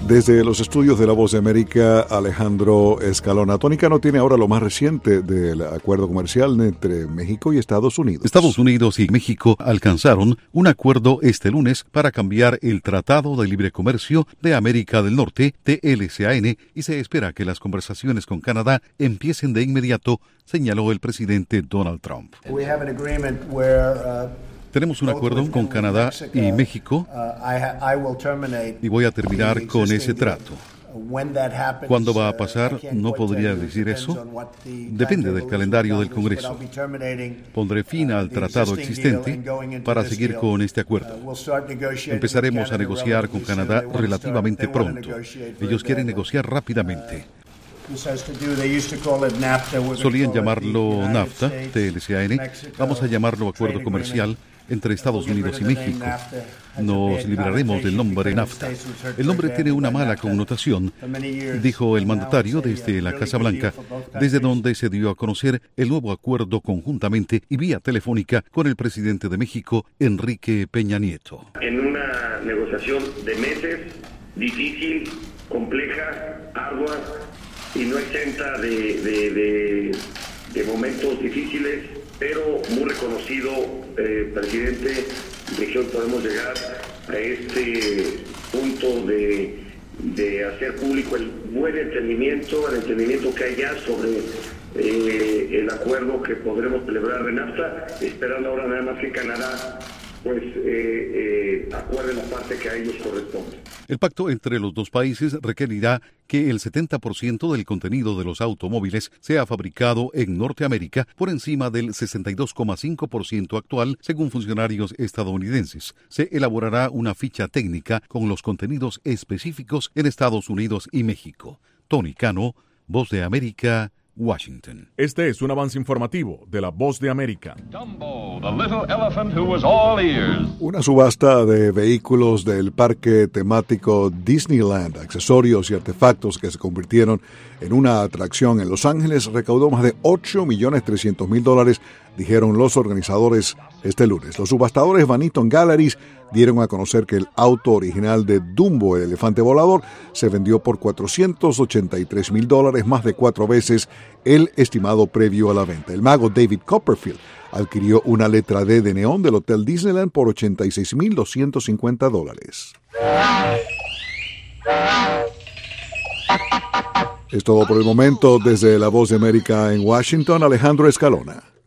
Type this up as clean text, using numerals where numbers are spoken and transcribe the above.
Desde los estudios de La Voz de América, Alejandro Escalona. Tony Cano tiene ahora lo más reciente del acuerdo comercial entre México y Estados Unidos. Estados Unidos y México alcanzaron un acuerdo este lunes para cambiar el Tratado de Libre Comercio de América del Norte, TLCAN, y se espera que las conversaciones con Canadá empiecen de inmediato, señaló el presidente Donald Trump. Tenemos un acuerdo con Canadá y México y voy a terminar con ese trato. ¿Cuándo va a pasar? No podría decir eso. Depende del calendario del Congreso. Pondré fin al tratado existente para seguir con este acuerdo. Empezaremos a negociar con Canadá relativamente pronto. Ellos quieren negociar rápidamente. Solían llamarlo NAFTA, TLCAN. Vamos a llamarlo Acuerdo Comercial entre Estados Unidos y México. Nos libraremos del nombre NAFTA. El nombre tiene una mala connotación, dijo el mandatario desde la Casa Blanca, desde donde se dio a conocer el nuevo acuerdo conjuntamente y vía telefónica con el presidente de México, Enrique Peña Nieto. En una negociación de meses, difícil, compleja, ardua y no exenta de momentos difíciles, pero muy reconocido, presidente, de que hoy podemos llegar a este punto de hacer público el buen entendimiento, el entendimiento que hay ya sobre el acuerdo que podremos celebrar en NAFTA, esperando ahora nada más que Canadá acuerde la parte que a ellos corresponde. El pacto entre los dos países requerirá que el 70% del contenido de los automóviles sea fabricado en Norteamérica por encima del 62,5% actual, según funcionarios estadounidenses. Se elaborará una ficha técnica con los contenidos específicos en Estados Unidos y México. Tony Cano, Voz de América, Washington. Este es un avance informativo de La Voz de América. Dumbo, the little elephant who was all ears. Una subasta de vehículos del parque temático Disneyland, accesorios y artefactos que se convirtieron en una atracción en Los Ángeles, recaudó más de $8.300.000, dijeron los organizadores este lunes. Los subastadores Vanitton Galleries dieron a conocer que el auto original de Dumbo, el elefante volador, se vendió por $483.000, más de 4 veces el estimado previo a la venta. El mago David Copperfield adquirió una letra D de neón del Hotel Disneyland por $86.250. Es todo por el momento. Desde La Voz de América en Washington, Alejandro Escalona.